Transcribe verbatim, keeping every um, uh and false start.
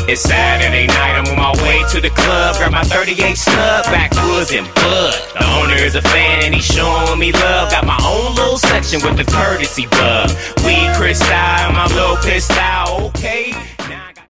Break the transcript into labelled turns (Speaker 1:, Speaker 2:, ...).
Speaker 1: It's Saturday night, I'm on my way to the club. Grab my thirty-eight snug, backwoods and bud. The owner is a fan and he's showing me love. Got my own little section with the courtesy bug. Weed crystal, my little pistol, okay.